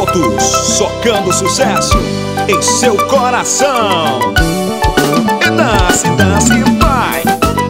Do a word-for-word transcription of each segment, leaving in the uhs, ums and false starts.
Juntos, socando sucesso em seu coração. E dance, dance, vai.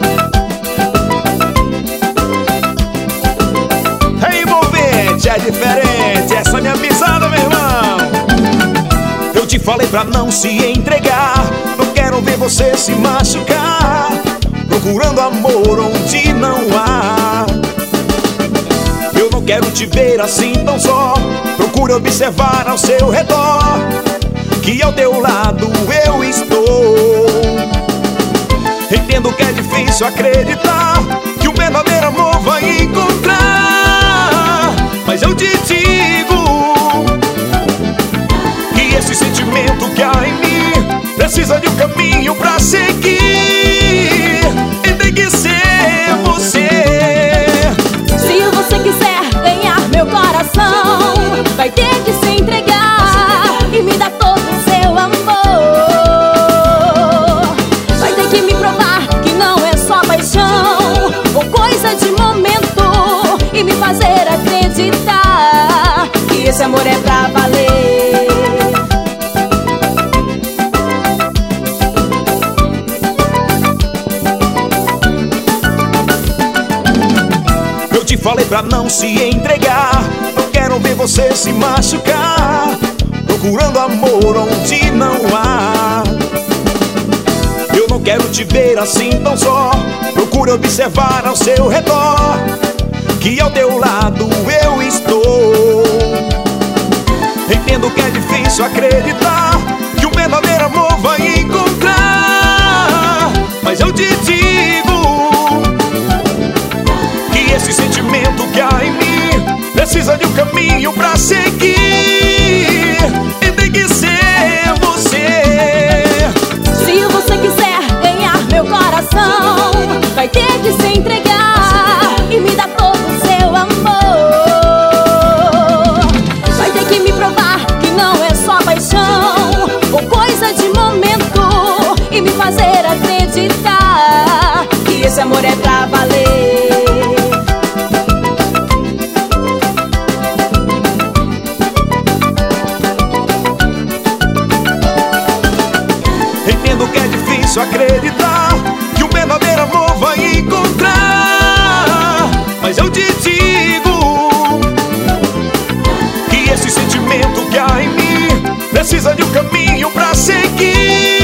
É envolvente, é diferente, essa é minha pisada, meu irmão. Eu te falei pra não se entregar, não quero ver você se machucar, procurando amor onde não há. Eu não quero te ver assim tão só, procure observar ao seu redor, que ao teu lado eu estou. Entendo que é difícil acreditar que o verdadeiro amor vai encontrar, mas eu te digo que esse sentimento que há em mim precisa de um caminho pra seguir, e tem que ser você. Se você quiser ganhar meu coração, vai ter que se entregar e me dar todo o seu amor. Vai ter que me provar que não é só paixão ou coisa de momento, e me fazer acreditar que esse amor é pra valer. Eu te falei pra não se entregar, não quero ver você se machucar, procurando amor onde não há. Eu não quero te ver assim tão só, procure observar ao seu redor, que ao teu lado eu estou. Entendo que é difícil acreditar que o verdadeiro amor vai encontrar, mas eu te digo que esse sentimento que há em mim precisa de um caminho pra seguir, e tem que ser você. Se você quiser ganhar meu coração, vai ter que se entregar e me dar todo o seu amor. Vai ter que me provar que não é só paixão ou coisa de momento, e me fazer acreditar que esse amor é pra valer. Entendo que é difícil acreditar que o verdadeiro amor vai encontrar, mas eu te digo que esse sentimento que há em mim precisa de um caminho pra seguir,